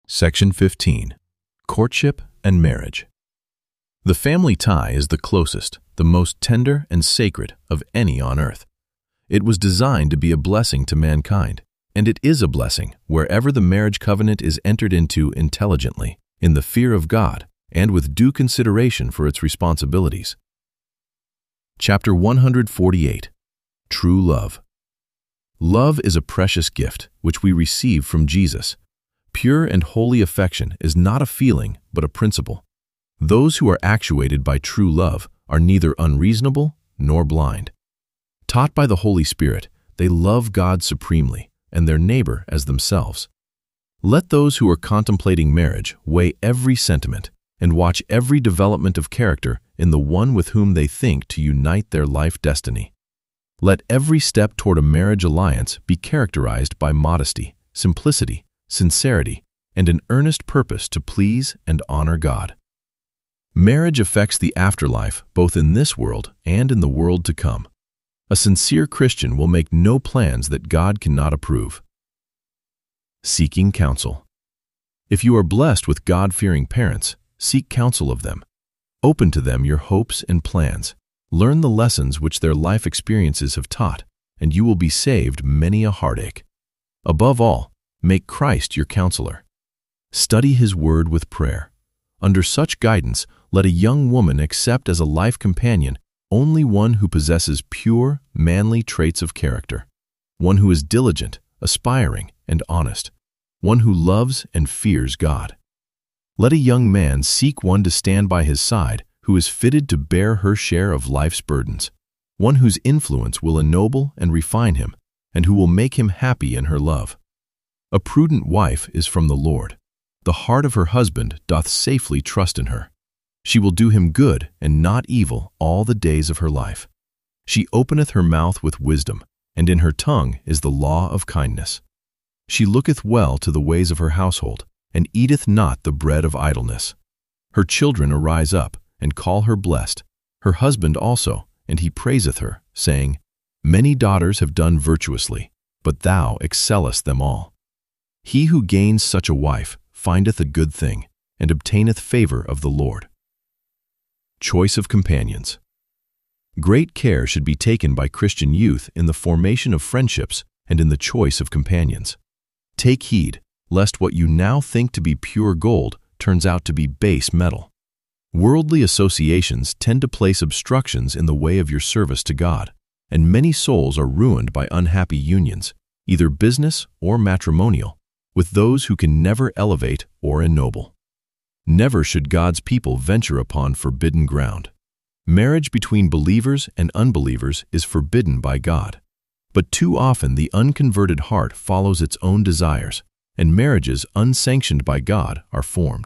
Section 15. Courtship and Marriage. The family tie is the closest, the most tender and sacred of any on earth. It was designed to be a blessing to mankind, and it is a blessing wherever the marriage covenant is entered into intelligently, in the fear of God, and with due consideration for its responsibilities. Chapter 148. True Love. Love is a precious gift which we receive from Jesus. Pure and holy affection is not a feeling but a principle. Those who are actuated by true love are neither unreasonable nor blind. Taught by the Holy Spirit, they love God supremely and their neighbor as themselves. Let those who are contemplating marriage weigh every sentiment and watch every development of character in the one with whom they think to unite their life destiny. Let every step toward a marriage alliance be characterized by modesty, simplicity, sincerity, and an earnest purpose to please and honor God. Marriage affects the afterlife both in this world and in the world to come. A sincere Christian will make no plans that God cannot approve. Seeking counsel. If you are blessed with God-fearing parents, seek counsel of them. Open to them your hopes and plans. Learn the lessons which their life experiences have taught, and you will be saved many a heartache. Above all, make Christ your counselor. Study His Word with prayer. Under such guidance, let a young woman accept as a life companion only one who possesses pure, manly traits of character, one who is diligent, aspiring, and honest, one who loves and fears God. Let a young man seek one to stand by his side who is fitted to bear her share of life's burdens, one whose influence will ennoble and refine him, and who will make him happy in her love. A prudent wife is from the Lord. The heart of her husband doth safely trust in her. She will do him good and not evil all the days of her life. She openeth her mouth with wisdom, and in her tongue is the law of kindness. She looketh well to the ways of her household, and eateth not the bread of idleness. Her children arise up, and call her blessed, her husband also, and he praiseth her, saying, Many daughters have done virtuously, but thou excellest them all. He who gains such a wife findeth a good thing, and obtaineth favor of the Lord. Choice of companions. Great care should be taken by Christian youth in the formation of friendships and in the choice of companions. Take heed, lest what you now think to be pure gold turns out to be base metal. Worldly associations tend to place obstructions in the way of your service to God, and many souls are ruined by unhappy unions, either business or matrimonial, with those who can never elevate or ennoble. Never should God's people venture upon forbidden ground. Marriage between believers and unbelievers is forbidden by God, but too often the unconverted heart follows its own desires, and marriages unsanctioned by God are formed.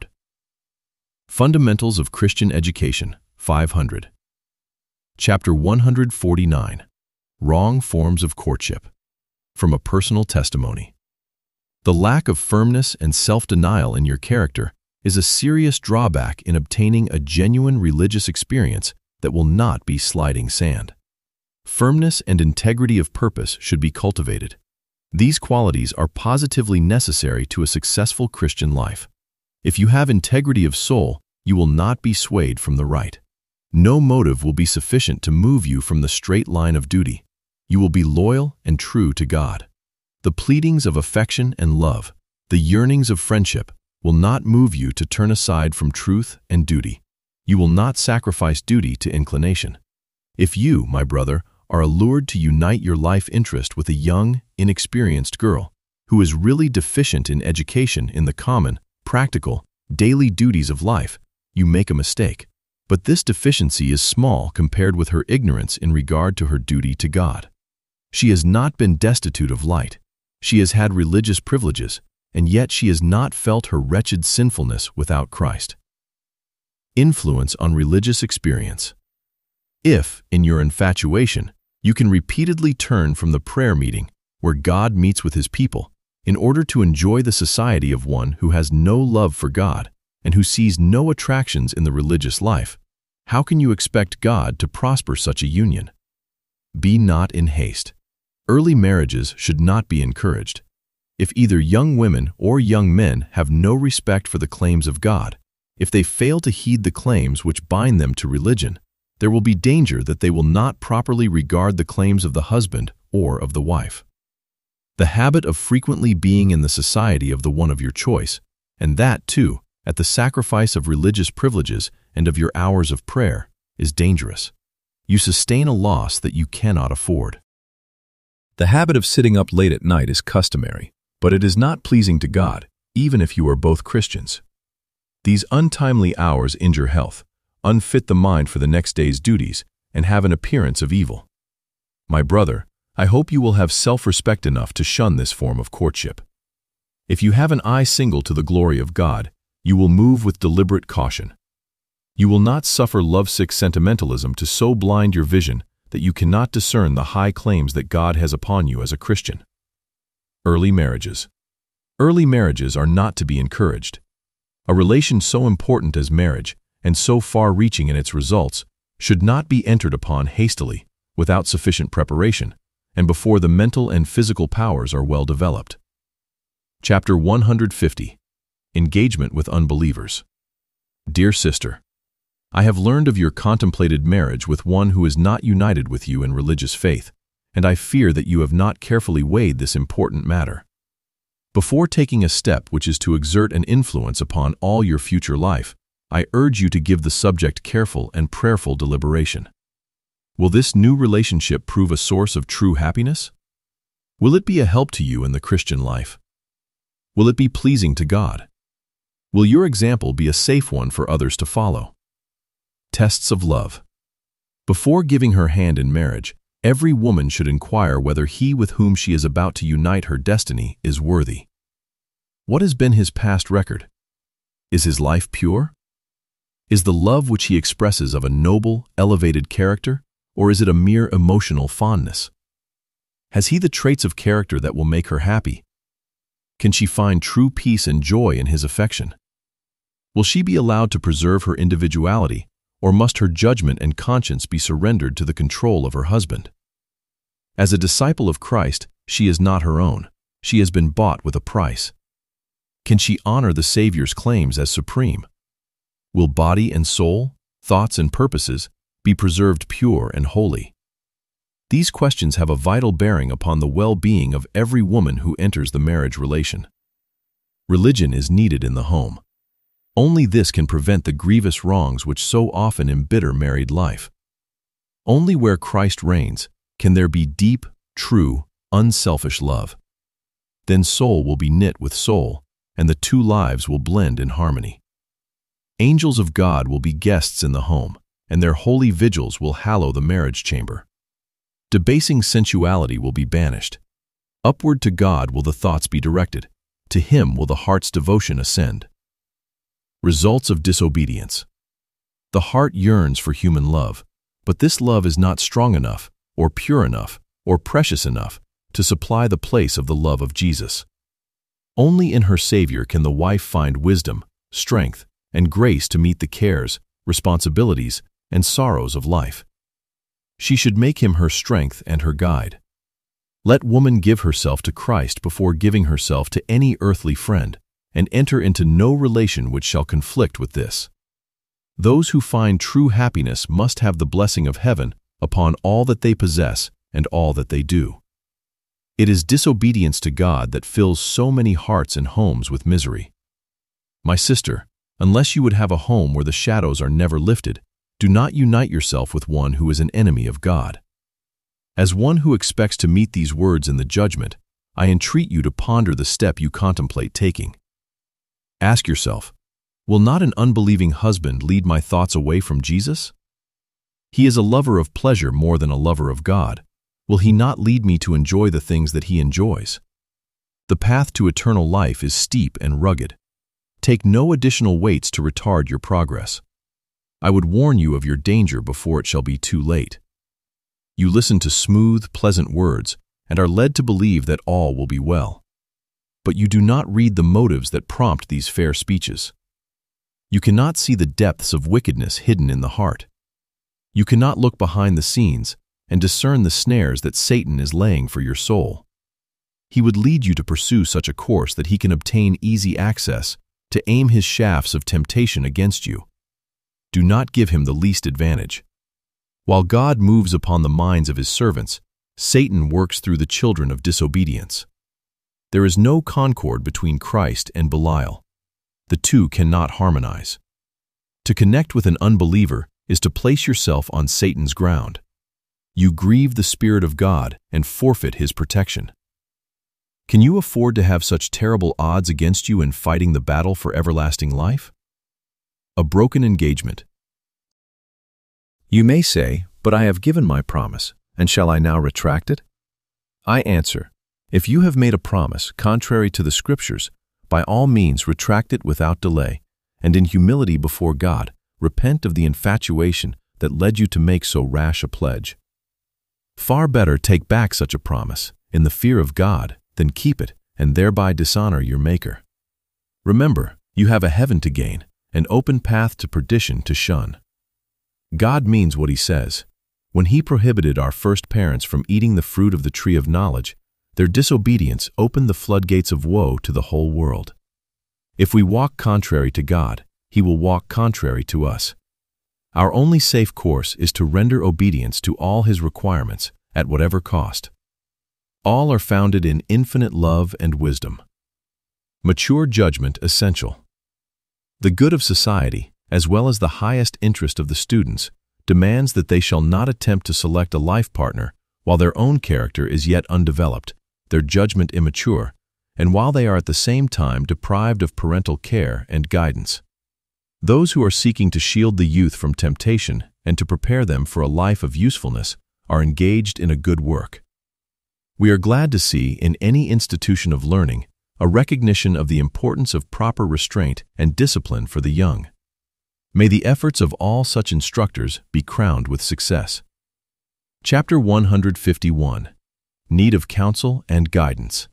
Fundamentals of Christian Education, 500. Chapter 149. Wrong Forms of Courtship. From a Personal Testimony. The lack of firmness and self-denial in your character is a serious drawback in obtaining a genuine religious experience that will not be sliding sand. Firmness and integrity of purpose should be cultivated. These qualities are positively necessary to a successful Christian life. If you have integrity of soul, you will not be swayed from the right. No motive will be sufficient to move you from the straight line of duty. You will be loyal and true to God. The pleadings of affection and love, the yearnings of friendship, will not move you to turn aside from truth and duty. You will not sacrifice duty to inclination. If you, my brother, are allured to unite your life interest with a young, inexperienced girl who is really deficient in education in the common, practical, daily duties of life, you make a mistake. But this deficiency is small compared with her ignorance in regard to her duty to God. She has not been destitute of light. She has had religious privileges, and yet she has not felt her wretched sinfulness without Christ. Influence on religious experience. If, in your infatuation, you can repeatedly turn from the prayer meeting where God meets with His people in order to enjoy the society of one who has no love for God and who sees no attractions in the religious life, how can you expect God to prosper such a union? Be not in haste. Early marriages should not be encouraged. If either young women or young men have no respect for the claims of God, if they fail to heed the claims which bind them to religion, there will be danger that they will not properly regard the claims of the husband or of the wife. The habit of frequently being in the society of the one of your choice, and that, too, at the sacrifice of religious privileges and of your hours of prayer, is dangerous. You sustain a loss that you cannot afford. The habit of sitting up late at night is customary, but it is not pleasing to God, even if you are both Christians. These untimely hours injure health, unfit the mind for the next day's duties, and have an appearance of evil. My brother, I hope you will have self-respect enough to shun this form of courtship. If you have an eye single to the glory of God, you will move with deliberate caution. You will not suffer lovesick sentimentalism to so blind your vision that you cannot discern the high claims that God has upon you as a Christian. Early marriages. Early marriages are not to be encouraged. A relation so important as marriage, and so far-reaching in its results, should not be entered upon hastily, without sufficient preparation, and before the mental and physical powers are well developed. Chapter 150. Engagement with Unbelievers. Dear sister, I have learned of your contemplated marriage with one who is not united with you in religious faith, and I fear that you have not carefully weighed this important matter. Before taking a step which is to exert an influence upon all your future life, I urge you to give the subject careful and prayerful deliberation. Will this new relationship prove a source of true happiness? Will it be a help to you in the Christian life? Will it be pleasing to God? Will your example be a safe one for others to follow? Tests of love. Before giving her hand in marriage, every woman should inquire whether he with whom she is about to unite her destiny is worthy. What has been his past record? Is his life pure? Is the love which he expresses of a noble, elevated character, or is it a mere emotional fondness? Has he the traits of character that will make her happy? Can she find true peace and joy in his affection? Will she be allowed to preserve her individuality, or must her judgment and conscience be surrendered to the control of her husband? As a disciple of Christ, she is not her own. She has been bought with a price. Can she honor the Savior's claims as supreme? Will body and soul, thoughts and purposes, be preserved pure and holy? These questions have a vital bearing upon the well-being of every woman who enters the marriage relation. Religion is needed in the home. Only this can prevent the grievous wrongs which so often embitter married life. Only where Christ reigns can there be deep, true, unselfish love. Then soul will be knit with soul, and the two lives will blend in harmony. Angels of God will be guests in the home, and their holy vigils will hallow the marriage chamber. Debasing sensuality will be banished. Upward to God will the thoughts be directed. To Him will the heart's devotion ascend. Results of disobedience. The heart yearns for human love, but this love is not strong enough, or pure enough, or precious enough to supply the place of the love of Jesus. Only in her Savior can the wife find wisdom, strength, and grace to meet the cares, responsibilities, and sorrows of life. She should make Him her strength and her guide. Let woman give herself to Christ before giving herself to any earthly friend, and enter into no relation which shall conflict with this. Those who find true happiness must have the blessing of heaven upon all that they possess and all that they do. It is disobedience to God that fills so many hearts and homes with misery. My sister, unless you would have a home where the shadows are never lifted, do not unite yourself with one who is an enemy of God. As one who expects to meet these words in the judgment, I entreat you to ponder the step you contemplate taking. Ask yourself, will not an unbelieving husband lead my thoughts away from Jesus? He is a lover of pleasure more than a lover of God. Will he not lead me to enjoy the things that he enjoys? The path to eternal life is steep and rugged. Take no additional weights to retard your progress. I would warn you of your danger before it shall be too late. You listen to smooth, pleasant words and are led to believe that all will be well. But you do not read the motives that prompt these fair speeches. You cannot see the depths of wickedness hidden in the heart. You cannot look behind the scenes and discern the snares that Satan is laying for your soul. he would lead you to pursue such a course that he can obtain easy access to aim his shafts of temptation against you. Do not give him the least advantage. While God moves upon the minds of his servants, Satan works through the children of disobedience. There is no concord between Christ and Belial. The two cannot harmonize. To connect with an unbeliever is to place yourself on Satan's ground. You grieve the Spirit of God and forfeit his protection. Can you afford to have such terrible odds against you in fighting the battle for everlasting life? A broken engagement. You may say, "But I have given my promise, and shall I now retract it?" I answer, if you have made a promise contrary to the Scriptures, by all means retract it without delay, and in humility before God, repent of the infatuation that led you to make so rash a pledge. Far better take back such a promise, in the fear of God, than keep it and thereby dishonor your Maker. Remember, you have a heaven to gain, an open path to perdition to shun. God means what he says. When he prohibited our first parents from eating the fruit of the tree of knowledge, their disobedience opened the floodgates of woe to the whole world. If we walk contrary to God, he will walk contrary to us. Our only safe course is to render obedience to all his requirements at whatever cost. All are founded in infinite love and wisdom. Mature judgment essential. The good of society, as well as the highest interest of the students, demands that they shall not attempt to select a life partner while their own character is yet undeveloped, their judgment immature, and while they are at the same time deprived of parental care and guidance. Those who are seeking to shield the youth from temptation and to prepare them for a life of usefulness are engaged in a good work. We are glad to see in any institution of learning a recognition of the importance of proper restraint and discipline for the young. May the efforts of all such instructors be crowned with success. Chapter 151. Need of Counsel and Guidance.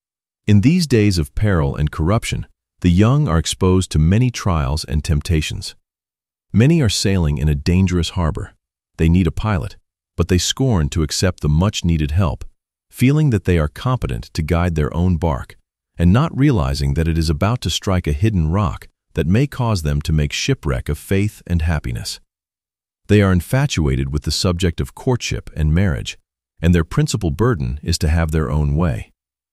In these days of peril and corruption, the young are exposed to many trials and temptations. Many are sailing in a dangerous harbor. They need a pilot, but they scorn to accept the much-needed help, feeling that they are competent to guide their own bark, and not realizing that it is about to strike a hidden rock that may cause them to make shipwreck of faith and happiness. They are infatuated with the subject of courtship and marriage, and their principal burden is to have their own way.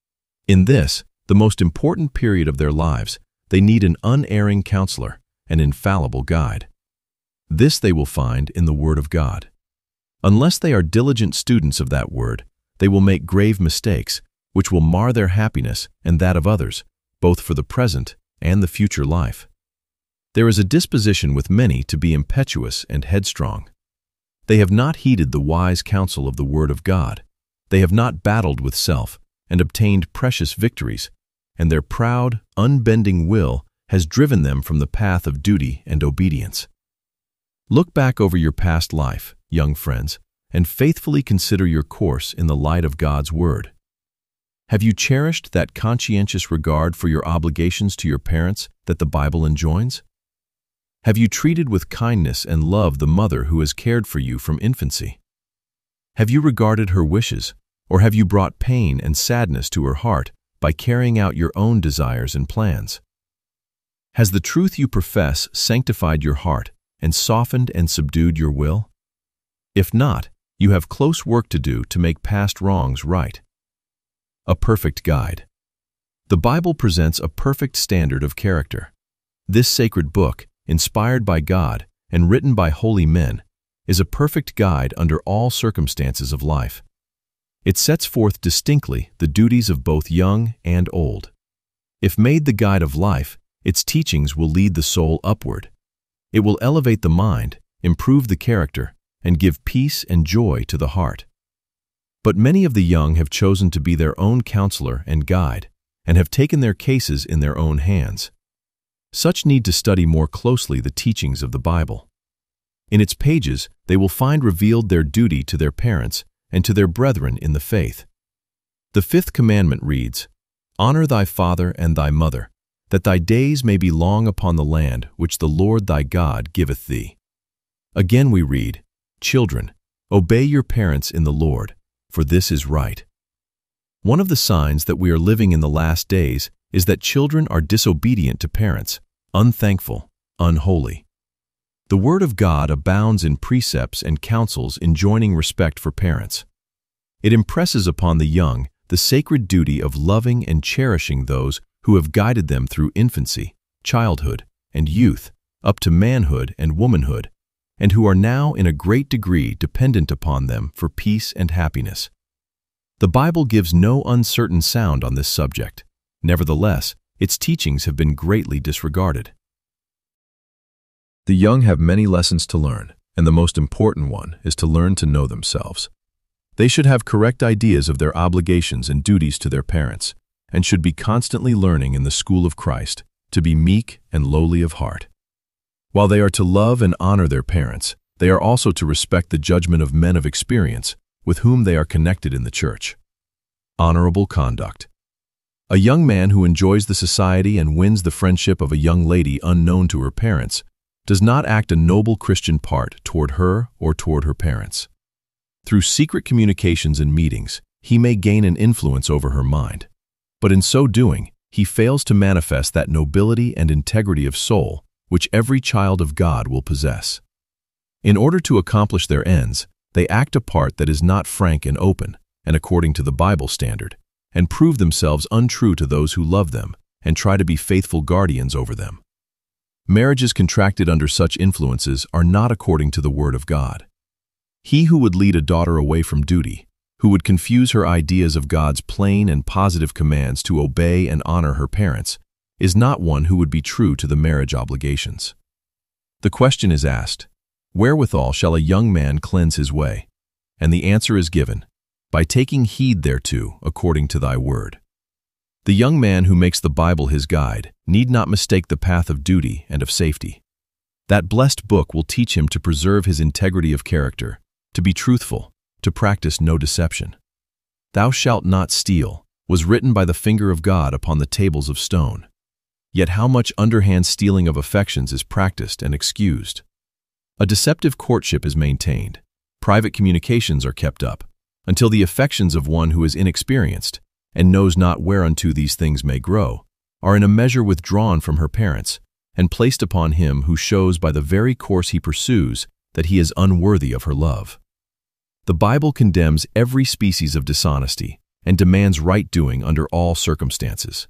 In this, the most important period of their lives, they need an unerring counselor, an infallible guide. This they will find in the Word of God. Unless they are diligent students of that Word, they will make grave mistakes, which will mar their happiness and that of others, both for the present and the future life. There is a disposition with many to be impetuous and headstrong. They have not heeded the wise counsel of the Word of God. They have not battled with self and obtained precious victories, and their proud, unbending will has driven them from the path of duty and obedience. Look back over your past life, young friends, and faithfully consider your course in the light of God's Word. Have you cherished that conscientious regard for your obligations to your parents that the Bible enjoins? Have you treated with kindness and love the mother who has cared for you from infancy? Have you regarded her wishes, or have you brought pain and sadness to her heart by carrying out your own desires and plans? Has the truth you profess sanctified your heart and softened and subdued your will? If not, you have close work to do to make past wrongs right. A perfect guide. The Bible presents a perfect standard of character. This sacred book, inspired by God and written by holy men, is a perfect guide under all circumstances of life. It sets forth distinctly the duties of both young and old. If made the guide of life, its teachings will lead the soul upward. It will elevate the mind, improve the character, and give peace and joy to the heart. But many of the young have chosen to be their own counselor and guide, and have taken their cases in their own hands. Such need to study more closely the teachings of the Bible. In its pages, they will find revealed their duty to their parents and to their brethren in the faith. The fifth commandment reads, "Honor thy father and thy mother, that thy days may be long upon the land which the Lord thy God giveth thee." Again we read, "Children, obey your parents in the Lord, for this is right." One of the signs that we are living in the last days is that children are disobedient to parents, unthankful, unholy. The Word of God abounds in precepts and counsels enjoining respect for parents. It impresses upon the young the sacred duty of loving and cherishing those who have guided them through infancy, childhood, and youth, up to manhood and womanhood, and who are now in a great degree dependent upon them for peace and happiness. The Bible gives no uncertain sound on this subject. Nevertheless, its teachings have been greatly disregarded. The young have many lessons to learn, and the most important one is to learn to know themselves. They should have correct ideas of their obligations and duties to their parents, and should be constantly learning in the school of Christ to be meek and lowly of heart. While they are to love and honor their parents, they are also to respect the judgment of men of experience with whom they are connected in the church. Honorable conduct. A young man who enjoys the society and wins the friendship of a young lady unknown to her parents does not act a noble Christian part toward her or toward her parents. Through secret communications and meetings, he may gain an influence over her mind, but in so doing, he fails to manifest that nobility and integrity of soul which every child of God will possess. In order to accomplish their ends, they act a part that is not frank and open, and according to the Bible standard, and prove themselves untrue to those who love them and try to be faithful guardians over them. Marriages contracted under such influences are not according to the Word of God. He who would lead a daughter away from duty, who would confuse her ideas of God's plain and positive commands to obey and honor her parents, is not one who would be true to the marriage obligations. The question is asked, wherewithal shall a young man cleanse his way? And the answer is given, by taking heed thereto according to thy word. The young man who makes the Bible his guide need not mistake the path of duty and of safety. That blessed book will teach him to preserve his integrity of character, to be truthful, to practice no deception. Thou shalt not steal was written by the finger of God upon the tables of stone. Yet how much underhand stealing of affections is practiced and excused. A deceptive courtship is maintained, private communications are kept up, until the affections of one who is inexperienced, and knows not whereunto these things may grow, are in a measure withdrawn from her parents, and placed upon him who shows by the very course he pursues that he is unworthy of her love. The Bible condemns every species of dishonesty, and demands right doing under all circumstances.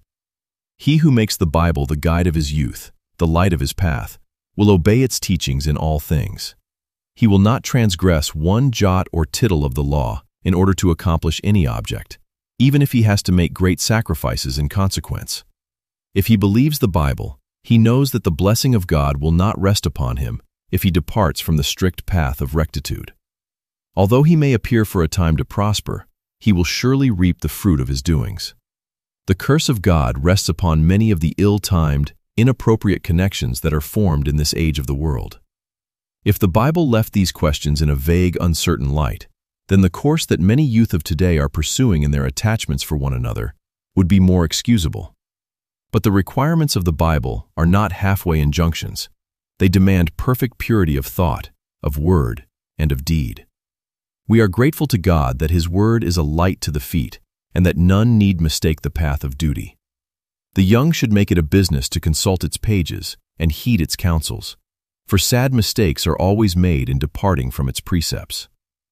He who makes the Bible the guide of his youth, the light of his path, will obey its teachings in all things. He will not transgress one jot or tittle of the law in order to accomplish any object, even if he has to make great sacrifices in consequence. If he believes the Bible, he knows that the blessing of God will not rest upon him if he departs from the strict path of rectitude. Although he may appear for a time to prosper, he will surely reap the fruit of his doings. The curse of God rests upon many of the ill-timed, inappropriate connections that are formed in this age of the world. If the Bible left these questions in a vague, uncertain light, then the course that many youth of today are pursuing in their attachments for one another would be more excusable. But the requirements of the Bible are not halfway injunctions. They demand perfect purity of thought, of word, and of deed. We are grateful to God that His Word is a light to the feet, and that none need mistake the path of duty. The young should make it a business to consult its pages and heed its counsels, for sad mistakes are always made in departing from its precepts.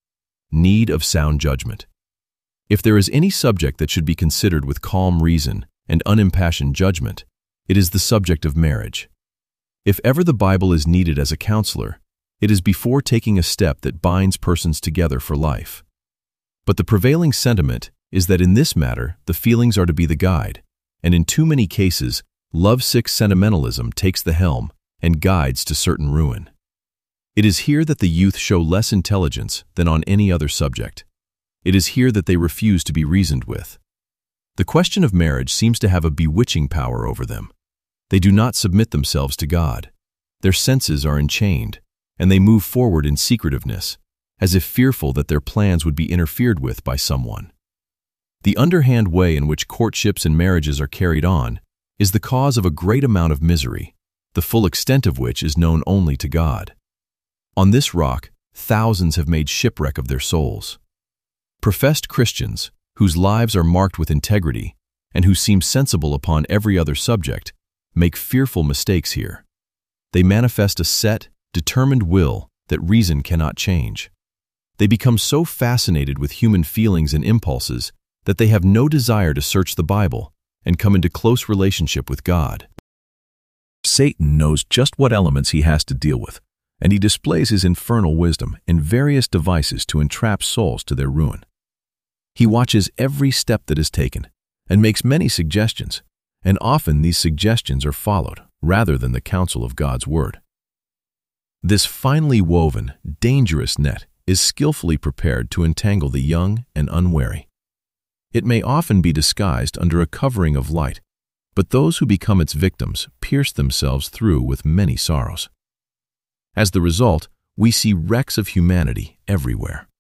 Need of sound judgment. If there is any subject that should be considered with calm reason and unimpassioned judgment, it is the subject of marriage. If ever the Bible is needed as a counselor, it is before taking a step that binds persons together for life. But the prevailing sentiment is that in this matter the feelings are to be the guide, and in too many cases, lovesick sentimentalism takes the helm and guides to certain ruin. It is here that the youth show less intelligence than on any other subject. It is here that they refuse to be reasoned with. The question of marriage seems to have a bewitching power over them. They do not submit themselves to God. Their senses are enchained, and they move forward in secretiveness, as if fearful that their plans would be interfered with by someone. The underhand way in which courtships and marriages are carried on is the cause of a great amount of misery, the full extent of which is known only to God. On this rock, thousands have made shipwreck of their souls. Professed Christians, whose lives are marked with integrity and who seem sensible upon every other subject, make fearful mistakes here. They manifest a set, determined will that reason cannot change. They become so fascinated with human feelings and impulses that they have no desire to search the Bible and come into close relationship with God. Satan knows just what elements he has to deal with, and he displays his infernal wisdom in various devices to entrap souls to their ruin. He watches every step that is taken and makes many suggestions, and often these suggestions are followed rather than the counsel of God's word. This finely woven, dangerous net is skillfully prepared to entangle the young and unwary. It may often be disguised under a covering of light, but those who become its victims pierce themselves through with many sorrows. As the result, we see wrecks of humanity everywhere.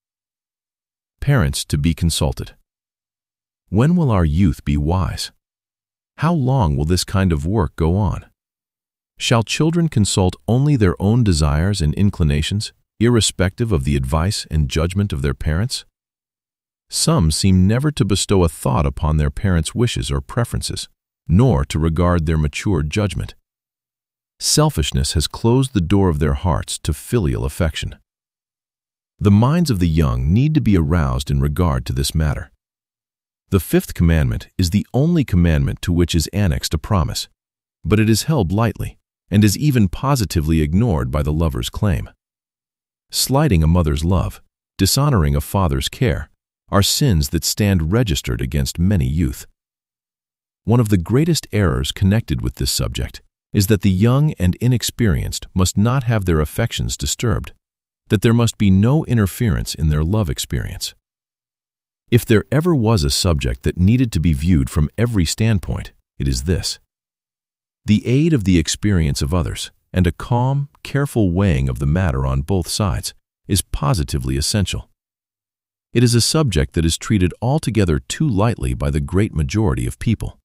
Parents to be consulted. When will our youth be wise? How long will this kind of work go on? Shall children consult only their own desires and inclinations, irrespective of the advice and judgment of their parents? Some seem never to bestow a thought upon their parents' wishes or preferences, nor to regard their mature judgment. Selfishness has closed the door of their hearts to filial affection. The minds of the young need to be aroused in regard to this matter. The fifth commandment is the only commandment to which is annexed a promise, but it is held lightly and is even positively ignored by the lover's claim. Slighting a mother's love, dishonoring a father's care, are sins that stand registered against many youth. One of the greatest errors connected with this subject is that the young and inexperienced must not have their affections disturbed, that there must be no interference in their love experience. If there ever was a subject that needed to be viewed from every standpoint, it is this. The aid of the experience of others and a calm, careful weighing of the matter on both sides is positively essential. It is a subject that is treated altogether too lightly by the great majority of people.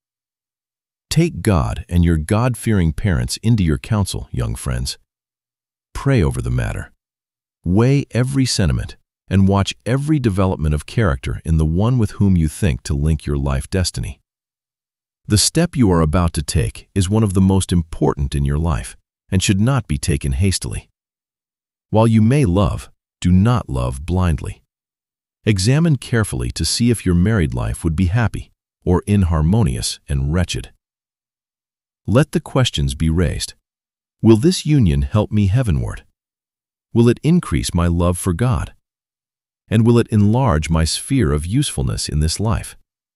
Take God and your God-fearing parents into your counsel, young friends. Pray over the matter. Weigh every sentiment and watch every development of character in the one with whom you think to link your life destiny. The step you are about to take is one of the most important in your life and should not be taken hastily. While you may love, do not love blindly. Examine carefully to see if your married life would be happy or inharmonious and wretched. Let the questions be raised. Will this union help me heavenward? Will it increase my love for God? And will it enlarge my sphere of usefulness in this life?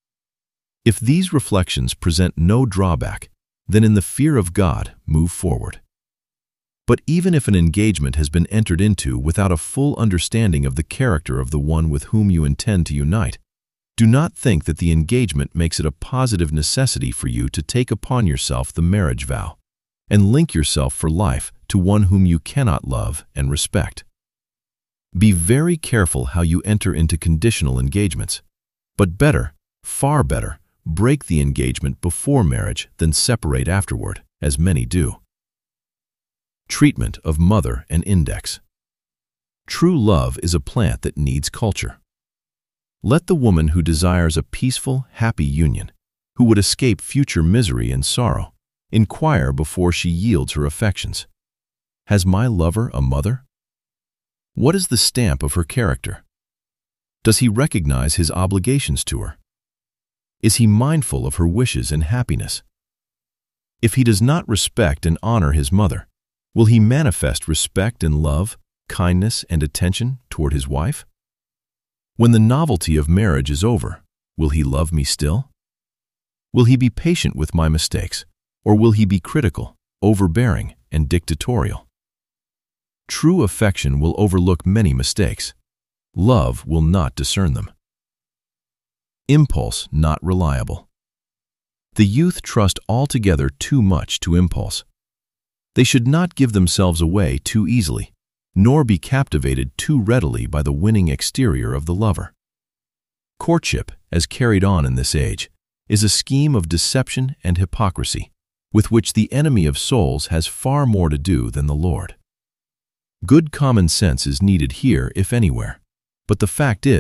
If these reflections present no drawback, then in the fear of God, move forward. But even if an engagement has been entered into without a full understanding of the character of the one with whom you intend to unite, do not think that the engagement makes it a positive necessity for you to take upon yourself the marriage vow and link yourself for life to one whom you cannot love and respect. Be very careful how you enter into conditional engagements, but better, far better, break the engagement before marriage than separate afterward, as many do. Treatment of mother and index. True love is a plant that needs culture. Let the woman who desires a peaceful, happy union, who would escape future misery and sorrow, inquire before she yields her affections. Has my lover a mother? What is the stamp of her character? Does he recognize his obligations to her? Is he mindful of her wishes and happiness? If he does not respect and honor his mother, will he manifest respect and love, kindness and attention toward his wife? When the novelty of marriage is over, will he love me still? Will he be patient with my mistakes, or will he be critical, overbearing, and dictatorial? True affection will overlook many mistakes. Love will not discern them. Impulse not reliable. The youth trust altogether too much to impulse. They should not give themselves away too easily, nor be captivated too readily by the winning exterior of the lover. Courtship, as carried on in this age, is a scheme of deception and hypocrisy, with which the enemy of souls has far more to do than the Lord. Good common sense is needed here, if anywhere, but the fact is,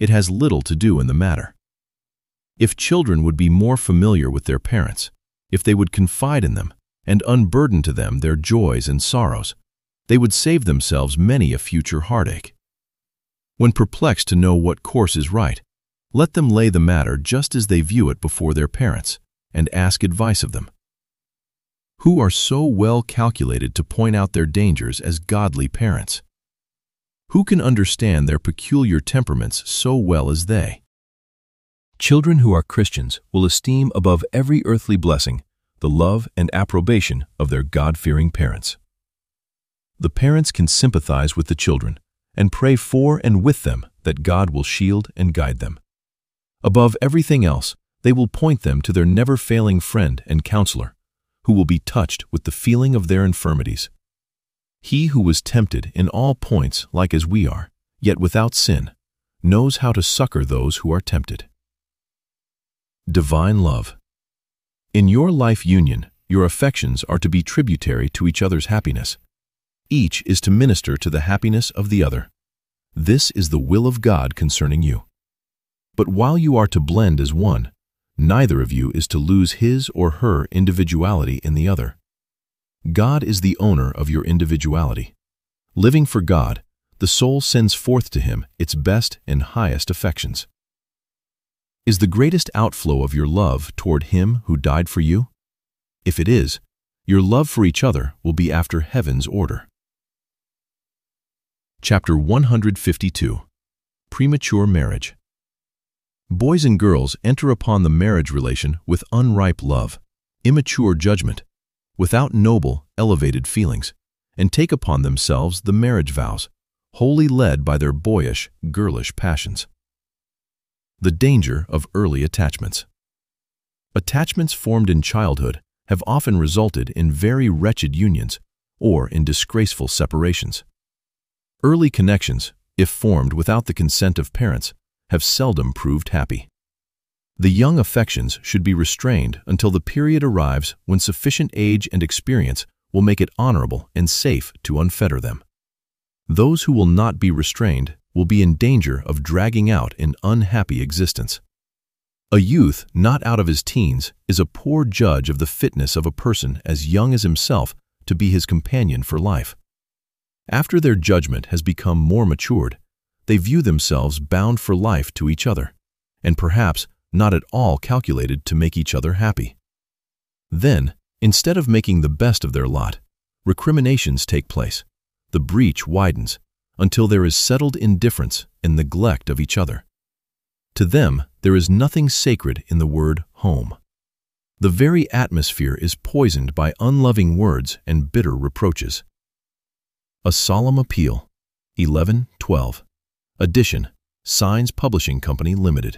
it has little to do in the matter. If children would be more familiar with their parents, if they would confide in them and unburden to them their joys and sorrows, they would save themselves many a future heartache. When perplexed to know what course is right, let them lay the matter just as they view it before their parents and ask advice of them, who are so well calculated to point out their dangers as godly parents. Who can understand their peculiar temperaments so well as they? Children who are Christians will esteem above every earthly blessing the love and approbation of their God-fearing parents. The parents can sympathize with the children and pray for and with them that God will shield and guide them. Above everything else, they will point them to their never-failing friend and counselor, who will be touched with the feeling of their infirmities. He who was tempted in all points like as we are, yet without sin, knows how to succor those who are tempted. Divine love. In your life union, your affections are to be tributary to each other's happiness. Each is to minister to the happiness of the other. This is the will of God concerning you. But while you are to blend as one, neither of you is to lose his or her individuality in the other. God is the owner of your individuality. Living for God, the soul sends forth to him its best and highest affections. Is the greatest outflow of your love toward him who died for you? If it is, your love for each other will be after heaven's order. Chapter 152. Premature Marriage. Boys and girls enter upon the marriage relation with unripe love, immature judgment, without noble, elevated feelings, and take upon themselves the marriage vows, wholly led by their boyish, girlish passions. The danger of early attachments. Attachments formed in childhood have often resulted in very wretched unions or in disgraceful separations. Early connections, if formed without the consent of parents, have seldom proved happy. The young affections should be restrained until the period arrives when sufficient age and experience will make it honorable and safe to unfetter them. Those who will not be restrained will be in danger of dragging out an unhappy existence. A youth not out of his teens is a poor judge of the fitness of a person as young as himself to be his companion for life. After their judgment has become more matured, they view themselves bound for life to each other, and perhaps not at all calculated to make each other happy. Then, instead of making the best of their lot, recriminations take place, the breach widens, until there is settled indifference and neglect of each other. To them, there is nothing sacred in the word home. The very atmosphere is poisoned by unloving words and bitter reproaches. A Solemn Appeal, 11/12. Edition, Signs Publishing Company Limited.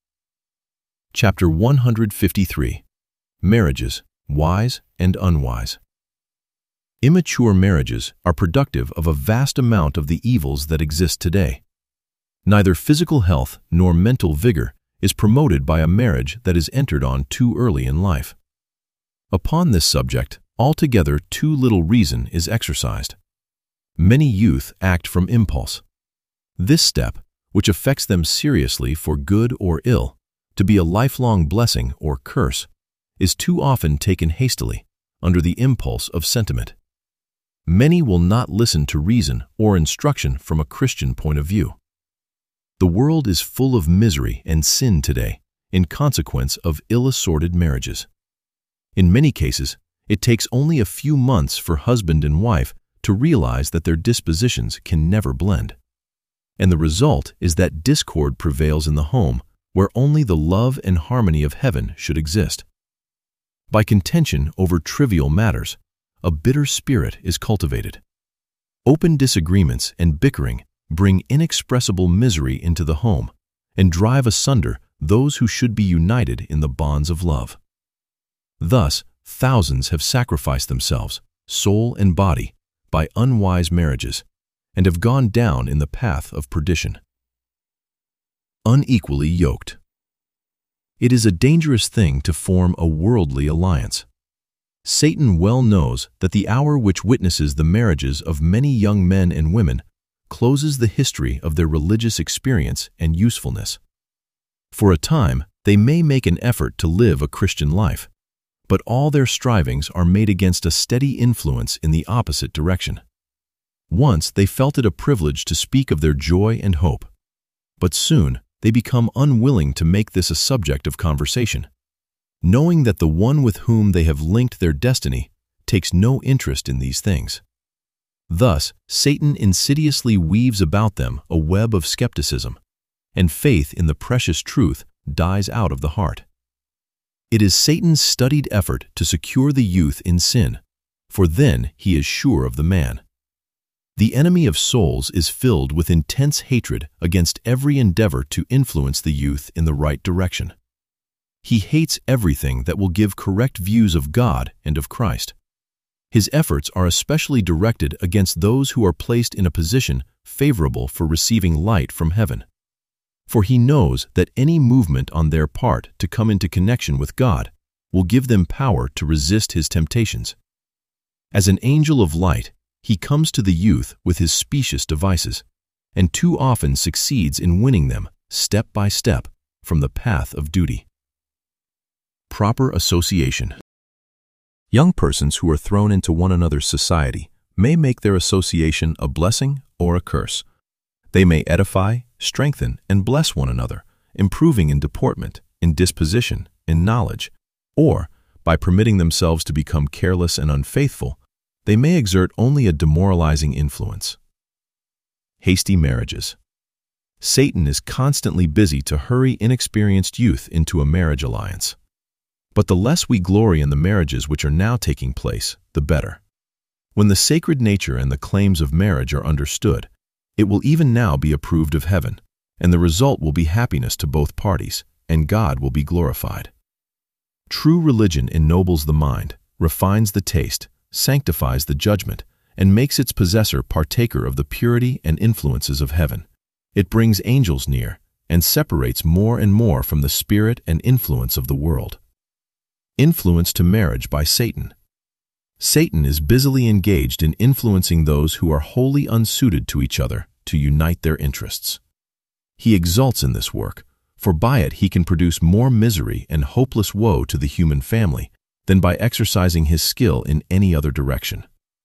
Chapter 153. Marriages, Wise and Unwise. Immature marriages are productive of a vast amount of the evils that exist today. Neither physical health nor mental vigor is promoted by a marriage that is entered on too early in life. Upon this subject, altogether too little reason is exercised. Many youth act from impulse. This step, which affects them seriously for good or ill, to be a lifelong blessing or curse, is too often taken hastily, under the impulse of sentiment. Many will not listen to reason or instruction from a Christian point of view. The world is full of misery and sin today in consequence of ill-assorted marriages. In many cases, it takes only a few months for husband and wife to realize that their dispositions can never blend. And the result is that discord prevails in the home where only the love and harmony of heaven should exist. By contention over trivial matters, a bitter spirit is cultivated. Open disagreements and bickering bring inexpressible misery into the home and drive asunder those who should be united in the bonds of love. Thus, thousands have sacrificed themselves, soul and body, by unwise marriages, and have gone down in the path of perdition. Unequally yoked. It is a dangerous thing to form a worldly alliance. Satan well knows that the hour which witnesses the marriages of many young men and women closes the history of their religious experience and usefulness. For a time, they may make an effort to live a Christian life, but all their strivings are made against a steady influence in the opposite direction. Once they felt it a privilege to speak of their joy and hope, but soon they become unwilling to make this a subject of conversation, knowing that the one with whom they have linked their destiny takes no interest in these things. Thus, Satan insidiously weaves about them a web of skepticism, and faith in the precious truth dies out of the heart. It is Satan's studied effort to secure the youth in sin, for then he is sure of the man. The enemy of souls is filled with intense hatred against every endeavor to influence the youth in the right direction. He hates everything that will give correct views of God and of Christ. His efforts are especially directed against those who are placed in a position favorable for receiving light from heaven. For he knows that any movement on their part to come into connection with God will give them power to resist his temptations. As an angel of light, he comes to the youth with his specious devices, and too often succeeds in winning them, step by step, from the path of duty. Proper association. Young persons who are thrown into one another's society may make their association a blessing or a curse. They may edify, strengthen, and bless one another, improving in deportment, in disposition, in knowledge, or, by permitting themselves to become careless and unfaithful, they may exert only a demoralizing influence. Hasty marriages. Satan is constantly busy to hurry inexperienced youth into a marriage alliance. But the less we glory in the marriages which are now taking place, the better. When the sacred nature and the claims of marriage are understood, it will even now be approved of heaven, and the result will be happiness to both parties, and God will be glorified. True religion ennobles the mind, refines the taste, sanctifies the judgment, and makes its possessor partaker of the purity and influences of heaven. It brings angels near, and separates more and more from the spirit and influence of the world. Influence to marriage by Satan. Satan is busily engaged in influencing those who are wholly unsuited to each other to unite their interests. He exults in this work, for by it he can produce more misery and hopeless woe to the human family than by exercising his skill in any other direction.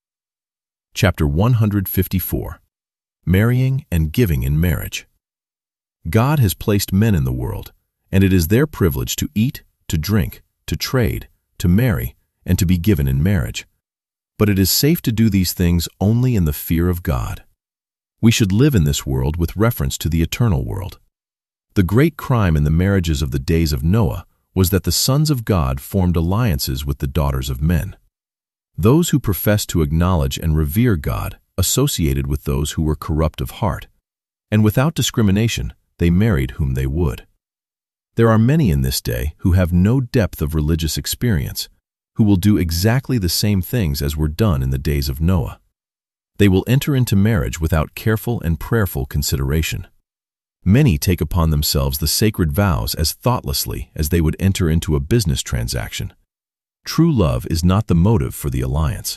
Chapter 154. Marrying and Giving in Marriage. God has placed men in the world, and it is their privilege to eat, to drink, to trade, to marry, and to be given in marriage. But it is safe to do these things only in the fear of God. We should live in this world with reference to the eternal world. The great crime in the marriages of the days of Noah was that the sons of God formed alliances with the daughters of men. Those who professed to acknowledge and revere God associated with those who were corrupt of heart, and without discrimination they married whom they would. There are many in this day who have no depth of religious experience, who will do exactly the same things as were done in the days of Noah. They will enter into marriage without careful and prayerful consideration. Many take upon themselves the sacred vows as thoughtlessly as they would enter into a business transaction. True love is not the motive for the alliance.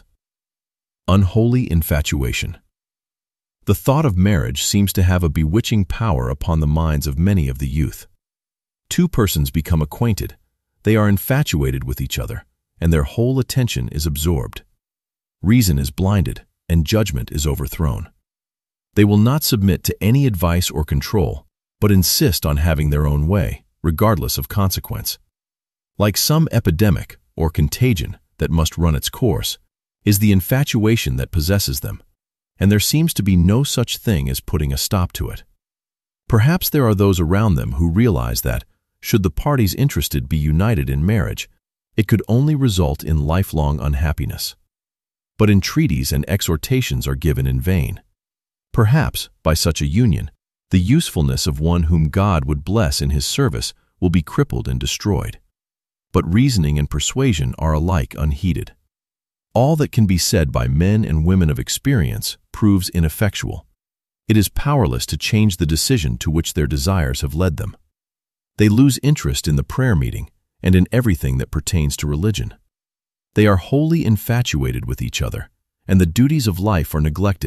Unholy infatuation. The thought of marriage seems to have a bewitching power upon the minds of many of the youth. Two persons become acquainted, they are infatuated with each other, and their whole attention is absorbed. Reason is blinded, and judgment is overthrown. They will not submit to any advice or control, but insist on having their own way, regardless of consequence. Like some epidemic or contagion that must run its course, is the infatuation that possesses them, and there seems to be no such thing as putting a stop to it. Perhaps there are those around them who realize that, should the parties interested be united in marriage, it could only result in lifelong unhappiness. But entreaties and exhortations are given in vain. Perhaps, by such a union, the usefulness of one whom God would bless in his service will be crippled and destroyed. But reasoning and persuasion are alike unheeded. All that can be said by men and women of experience proves ineffectual. It is powerless to change the decision to which their desires have led them. They lose interest in the prayer meeting and in everything that pertains to religion. They are wholly infatuated with each other, and the duties of life are neglected,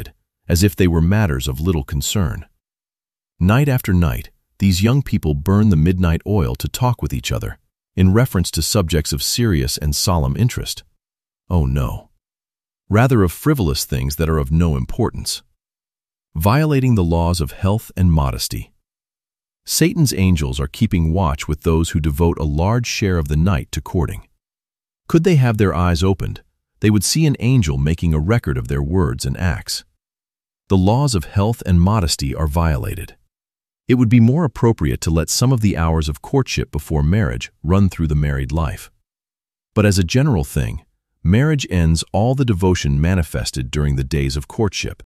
as if they were matters of little concern. Night after night, these young people burn the midnight oil to talk with each other, in reference to subjects of serious and solemn interest. Oh no. Rather of frivolous things that are of no importance. Violating the laws of health and modesty. Satan's angels are keeping watch with those who devote a large share of the night to courting. Could they have their eyes opened, they would see an angel making a record of their words and acts. The laws of health and modesty are violated. It would be more appropriate to let some of the hours of courtship before marriage run through the married life. But as a general thing, marriage ends all the devotion manifested during the days of courtship.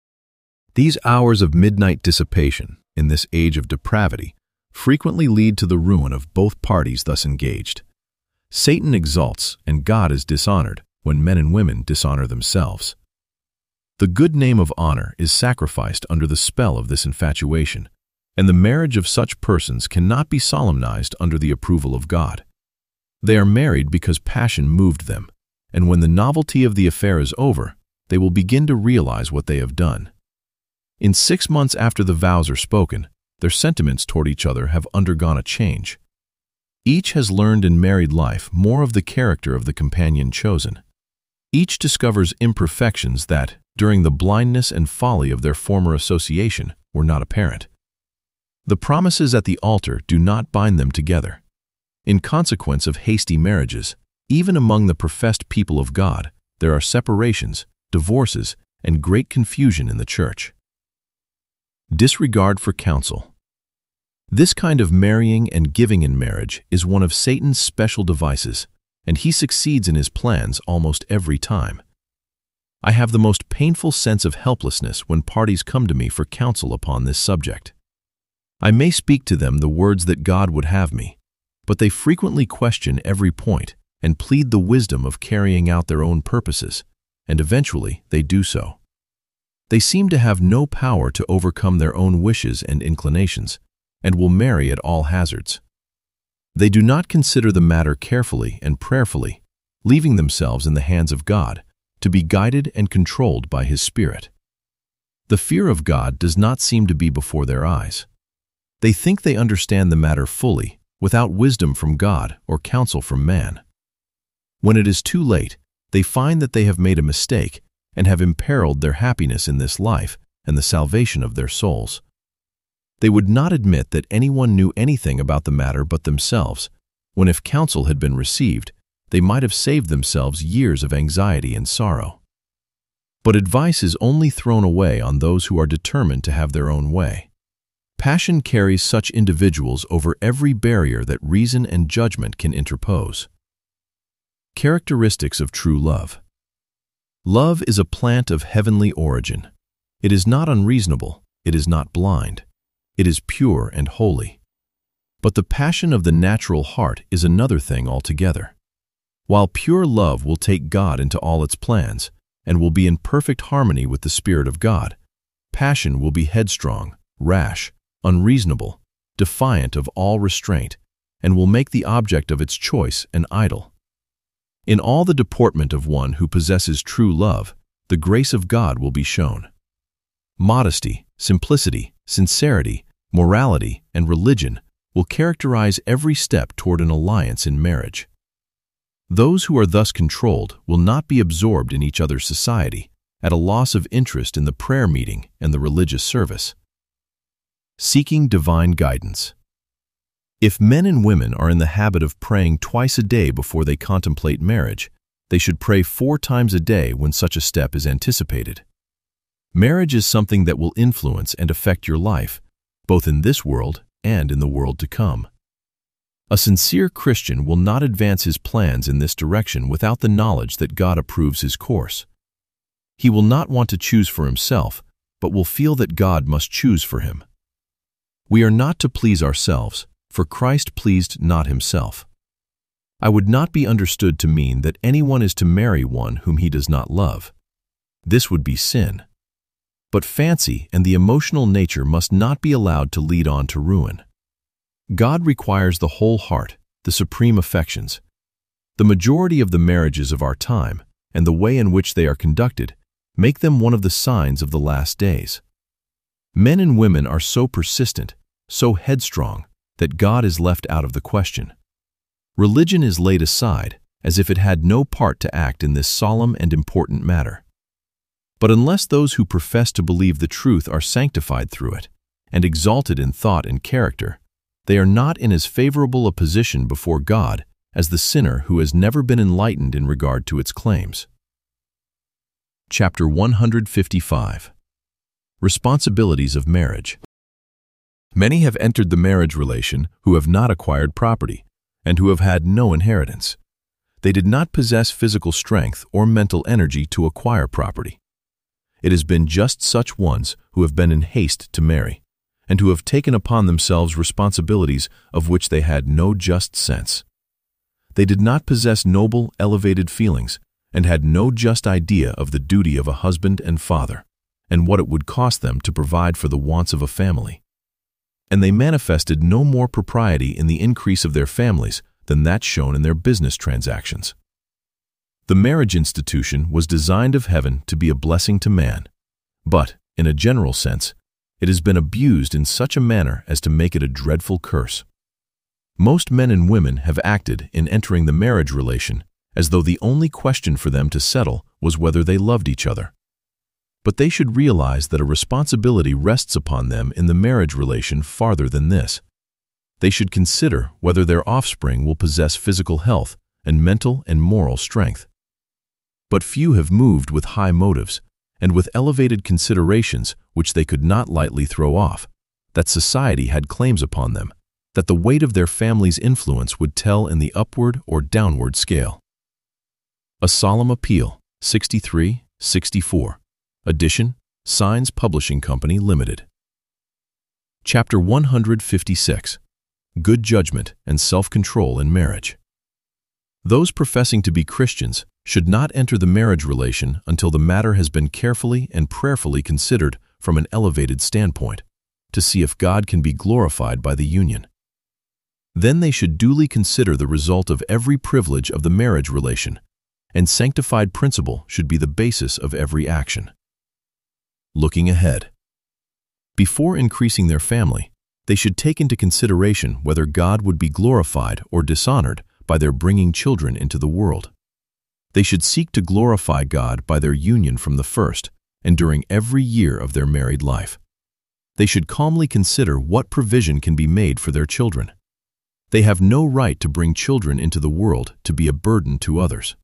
These hours of midnight dissipation, in this age of depravity, frequently lead to the ruin of both parties thus engaged. Satan exalts and God is dishonored when men and women dishonor themselves. The good name of honor is sacrificed under the spell of this infatuation, and the marriage of such persons cannot be solemnized under the approval of God. They are married because passion moved them, and when the novelty of the affair is over, they will begin to realize what they have done. In 6 months after the vows are spoken, their sentiments toward each other have undergone a change. Each has learned in married life more of the character of the companion chosen. Each discovers imperfections that, during the blindness and folly of their former association, were not apparent. The promises at the altar do not bind them together. In consequence of hasty marriages, even among the professed people of God, there are separations, divorces, and great confusion in the church. Disregard for counsel. This kind of marrying and giving in marriage is one of Satan's special devices, and he succeeds in his plans almost every time. I have the most painful sense of helplessness when parties come to me for counsel upon this subject. I may speak to them the words that God would have me, but they frequently question every point and plead the wisdom of carrying out their own purposes, and eventually they do so. They seem to have no power to overcome their own wishes and inclinations, and will marry at all hazards. They do not consider the matter carefully and prayerfully, leaving themselves in the hands of God, to be guided and controlled by His Spirit. The fear of God does not seem to be before their eyes. They think they understand the matter fully, without wisdom from God or counsel from man. When it is too late, they find that they have made a mistake and have imperiled their happiness in this life and the salvation of their souls. They would not admit that anyone knew anything about the matter but themselves, when if counsel had been received, they might have saved themselves years of anxiety and sorrow. But advice is only thrown away on those who are determined to have their own way. Passion carries such individuals over every barrier that reason and judgment can interpose. Characteristics of true love. Love is a plant of heavenly origin. It is not unreasonable, it is not blind. It is pure and holy. But the passion of the natural heart is another thing altogether. While pure love will take God into all its plans and will be in perfect harmony with the Spirit of God, passion will be headstrong, rash, unreasonable, defiant of all restraint, and will make the object of its choice an idol. In all the deportment of one who possesses true love, the grace of God will be shown. Modesty, simplicity, sincerity, morality, and religion will characterize every step toward an alliance in marriage. Those who are thus controlled will not be absorbed in each other's society, at a loss of interest in the prayer meeting and the religious service. Seeking divine guidance. If men and women are in the habit of praying twice a day before they contemplate marriage, they should pray 4 times a day when such a step is anticipated. Marriage is something that will influence and affect your life, both in this world and in the world to come. A sincere Christian will not advance his plans in this direction without the knowledge that God approves his course. He will not want to choose for himself, but will feel that God must choose for him. We are not to please ourselves, for Christ pleased not himself. I would not be understood to mean that anyone is to marry one whom he does not love. This would be sin. But fancy and the emotional nature must not be allowed to lead on to ruin. God requires the whole heart, the supreme affections. The majority of the marriages of our time, and the way in which they are conducted, make them one of the signs of the last days. Men and women are so persistent, so headstrong, that God is left out of the question. Religion is laid aside as if it had no part to act in this solemn and important matter. But unless those who profess to believe the truth are sanctified through it and exalted in thought and character, they are not in as favorable a position before God as the sinner who has never been enlightened in regard to its claims. Chapter 155. Responsibilities of Marriage. Many have entered the marriage relation who have not acquired property and who have had no inheritance. They did not possess physical strength or mental energy to acquire property. It has been just such ones who have been in haste to marry, and who have taken upon themselves responsibilities of which they had no just sense. They did not possess noble, elevated feelings, and had no just idea of the duty of a husband and father, and what it would cost them to provide for the wants of a family. And they manifested no more propriety in the increase of their families than that shown in their business transactions. The marriage institution was designed of heaven to be a blessing to man, but, in a general sense, it has been abused in such a manner as to make it a dreadful curse. Most men and women have acted in entering the marriage relation as though the only question for them to settle was whether they loved each other. But they should realize that a responsibility rests upon them in the marriage relation farther than this. They should consider whether their offspring will possess physical health and mental and moral strength. But few have moved with high motives and with elevated considerations which they could not lightly throw off, that society had claims upon them, that the weight of their family's influence would tell in the upward or downward scale. A Solemn Appeal, 63-64. Edition, Signs Publishing Company, Limited. Chapter 156. Good Judgment and Self-Control in Marriage. Those professing to be Christians should not enter the marriage relation until the matter has been carefully and prayerfully considered from an elevated standpoint, to see if God can be glorified by the union. Then they should duly consider the result of every privilege of the marriage relation, and sanctified principle should be the basis of every action. Looking ahead. Before increasing their family, they should take into consideration whether God would be glorified or dishonored by their bringing children into the world. They should seek to glorify God by their union from the first and during every year of their married life. They should calmly consider what provision can be made for their children. They have no right to bring children into the world to be a burden to others.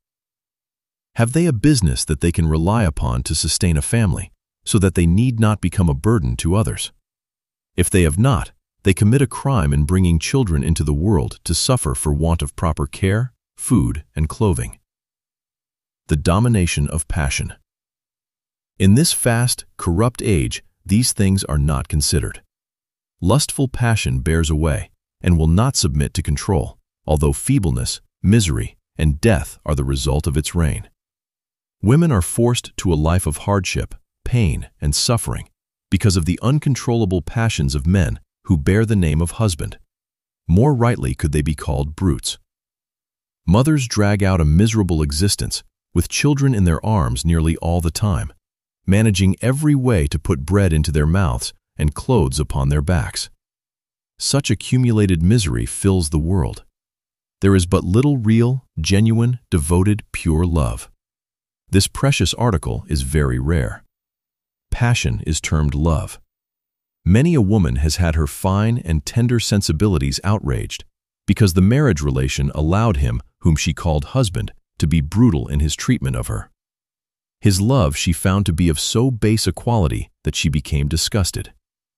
Have they a business that they can rely upon to sustain a family, so that they need not become a burden to others? If they have not, they commit a crime in bringing children into the world to suffer for want of proper care, food, and clothing. The domination of passion. In this fast, corrupt age, these things are not considered. Lustful passion bears away and will not submit to control, although feebleness, misery, and death are the result of its reign. Women are forced to a life of hardship, pain, and suffering because of the uncontrollable passions of men who bear the name of husband. More rightly could they be called brutes. Mothers drag out a miserable existence with children in their arms nearly all the time, managing every way to put bread into their mouths and clothes upon their backs. Such accumulated misery fills the world. There is but little real, genuine, devoted, pure love. This precious article is very rare. Passion is termed love. Many a woman has had her fine and tender sensibilities outraged because the marriage relation allowed him, whom she called husband, to be brutal in his treatment of her. His love she found to be of so base a quality that she became disgusted.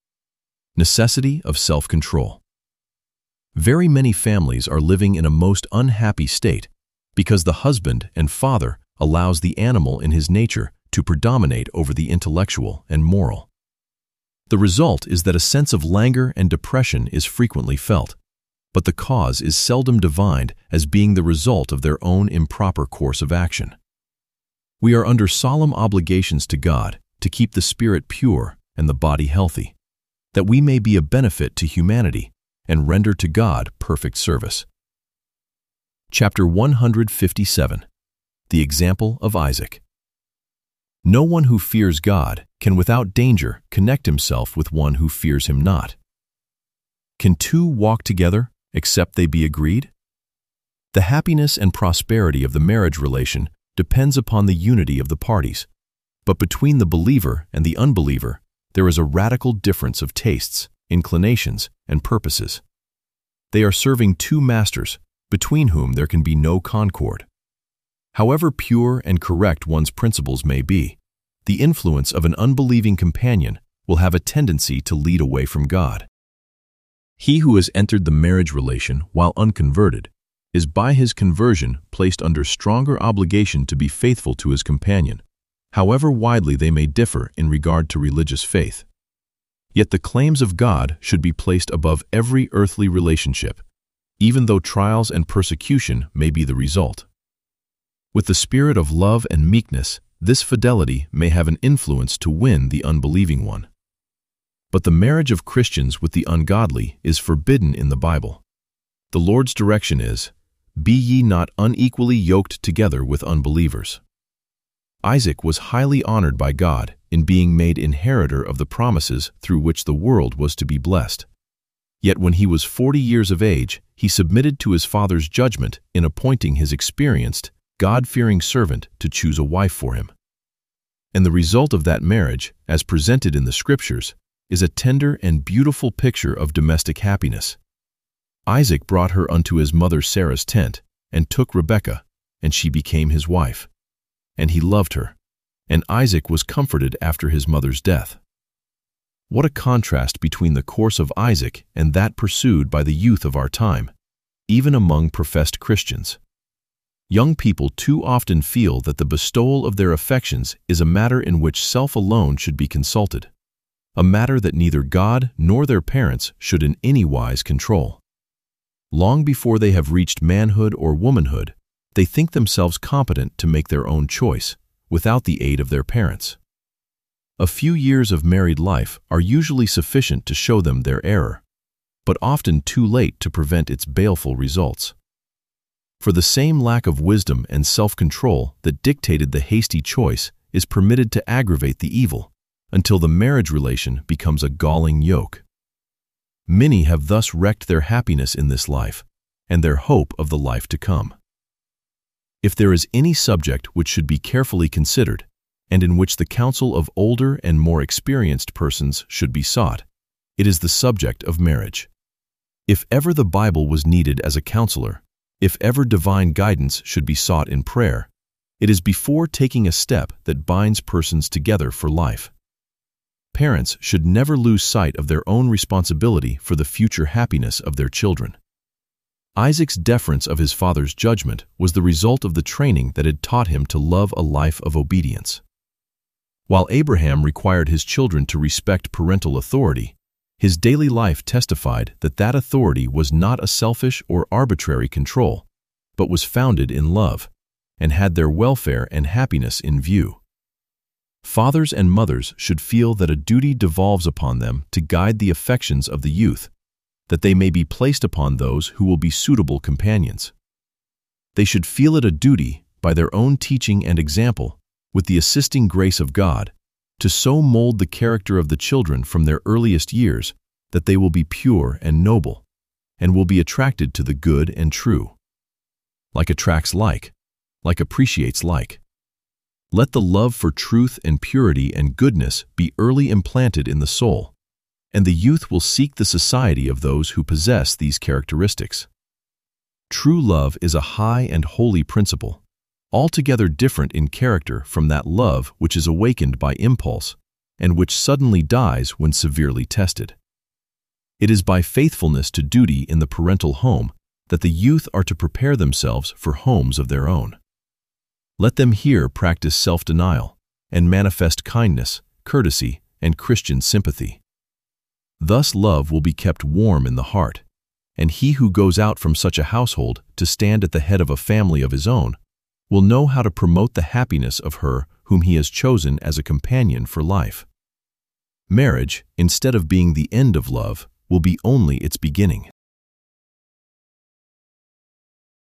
Necessity of self-control. Very many families are living in a most unhappy state because the husband and father allows the animal in his nature to predominate over the intellectual and moral. The result is that a sense of languor and depression is frequently felt, but the cause is seldom divined as being the result of their own improper course of action. We are under solemn obligations to God to keep the spirit pure and the body healthy, that we may be a benefit to humanity and render to God perfect service. Chapter 157. The Example of Isaac. No one who fears God can without danger connect himself with one who fears him not. Can two walk together except they be agreed? The happiness and prosperity of the marriage relation depends upon the unity of the parties. But between the believer and the unbeliever, there is a radical difference of tastes, inclinations, and purposes. They are serving two masters, between whom there can be no concord. However pure and correct one's principles may be, the influence of an unbelieving companion will have a tendency to lead away from God. He who has entered the marriage relation while unconverted is by his conversion placed under stronger obligation to be faithful to his companion, however widely they may differ in regard to religious faith. Yet the claims of God should be placed above every earthly relationship, even though trials and persecution may be the result. With the spirit of love and meekness, this fidelity may have an influence to win the unbelieving one. But the marriage of Christians with the ungodly is forbidden in the Bible. The Lord's direction is, "Be ye not unequally yoked together with unbelievers." Isaac was highly honored by God in being made inheritor of the promises through which the world was to be blessed. Yet when he was 40 years of age, he submitted to his father's judgment in appointing his experienced, God-fearing servant to choose a wife for him. And the result of that marriage, as presented in the Scriptures, is a tender and beautiful picture of domestic happiness. Isaac brought her unto his mother Sarah's tent, and took Rebekah, and she became his wife. And he loved her, and Isaac was comforted after his mother's death. What a contrast between the course of Isaac and that pursued by the youth of our time, even among professed Christians. Young people too often feel that the bestowal of their affections is a matter in which self alone should be consulted, a matter that neither God nor their parents should in any wise control. Long before they have reached manhood or womanhood, they think themselves competent to make their own choice, without the aid of their parents. A few years of married life are usually sufficient to show them their error, but often too late to prevent its baleful results. For the same lack of wisdom and self-control that dictated the hasty choice is permitted to aggravate the evil, until the marriage relation becomes a galling yoke. Many have thus wrecked their happiness in this life, and their hope of the life to come. If there is any subject which should be carefully considered, and in which the counsel of older and more experienced persons should be sought, it is the subject of marriage. If ever the Bible was needed as a counselor, if ever divine guidance should be sought in prayer, it is before taking a step that binds persons together for life. Parents should never lose sight of their own responsibility for the future happiness of their children. Isaac's deference of his father's judgment was the result of the training that had taught him to love a life of obedience. While Abraham required his children to respect parental authority, his daily life testified that that authority was not a selfish or arbitrary control, but was founded in love, and had their welfare and happiness in view. Fathers and mothers should feel that a duty devolves upon them to guide the affections of the youth, that they may be placed upon those who will be suitable companions. They should feel it a duty, by their own teaching and example, with the assisting grace of God, to so mold the character of the children from their earliest years that they will be pure and noble, and will be attracted to the good and true. Like attracts like appreciates like. Let the love for truth and purity and goodness be early implanted in the soul, and the youth will seek the society of those who possess these characteristics. True love is a high and holy principle, altogether different in character from that love which is awakened by impulse and which suddenly dies when severely tested. It is by faithfulness to duty in the parental home that the youth are to prepare themselves for homes of their own. Let them here practice self-denial and manifest kindness, courtesy, and Christian sympathy. Thus love will be kept warm in the heart, and he who goes out from such a household to stand at the head of a family of his own will know how to promote the happiness of her whom he has chosen as a companion for life. Marriage, instead of being the end of love, will be only its beginning.